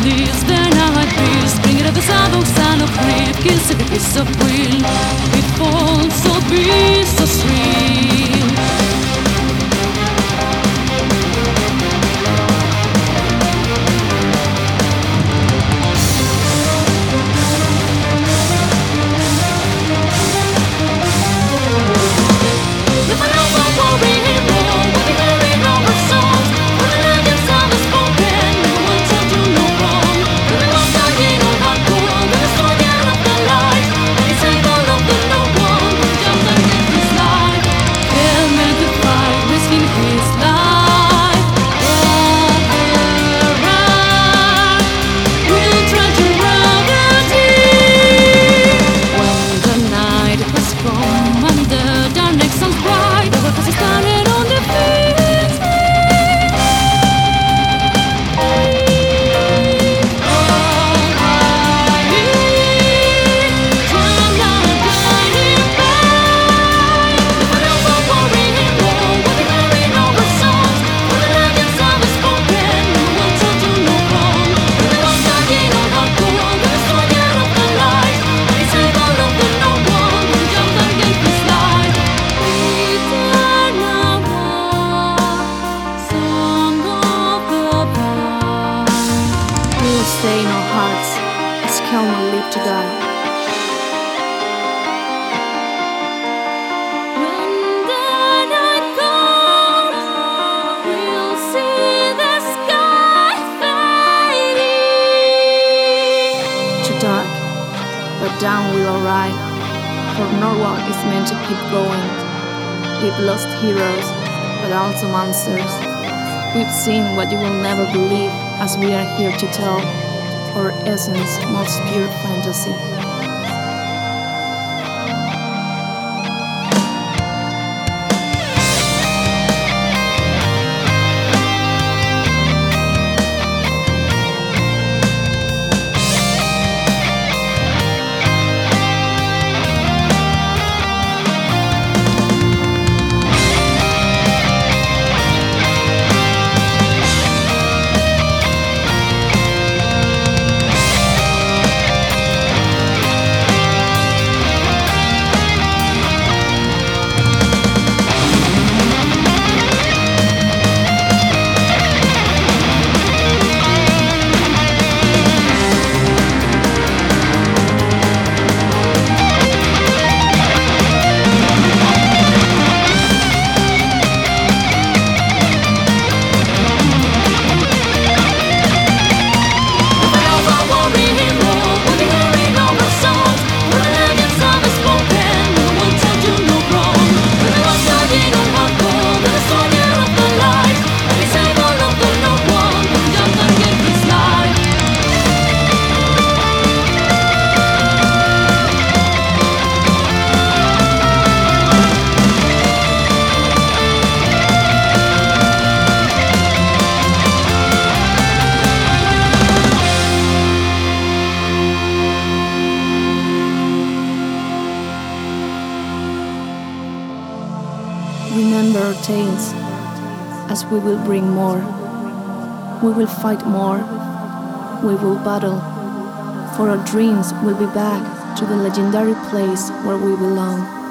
Please, then I please bring it up the sound of sound of grief. Kiss a piece of will. It falls so be so sweet. Stay in our hearts as Kelma live to die. When the night comes, we'll see the sky fading. Too dark, but down we'll arrive. For Norwalk is meant to keep going. We've lost heroes, but also monsters. We've seen what you will never believe, as we are here to tell our essence, most pure fantasy. Remember our tales, as we will bring more. We will fight more. We will battle. For our dreams will be back to the legendary place where we belong.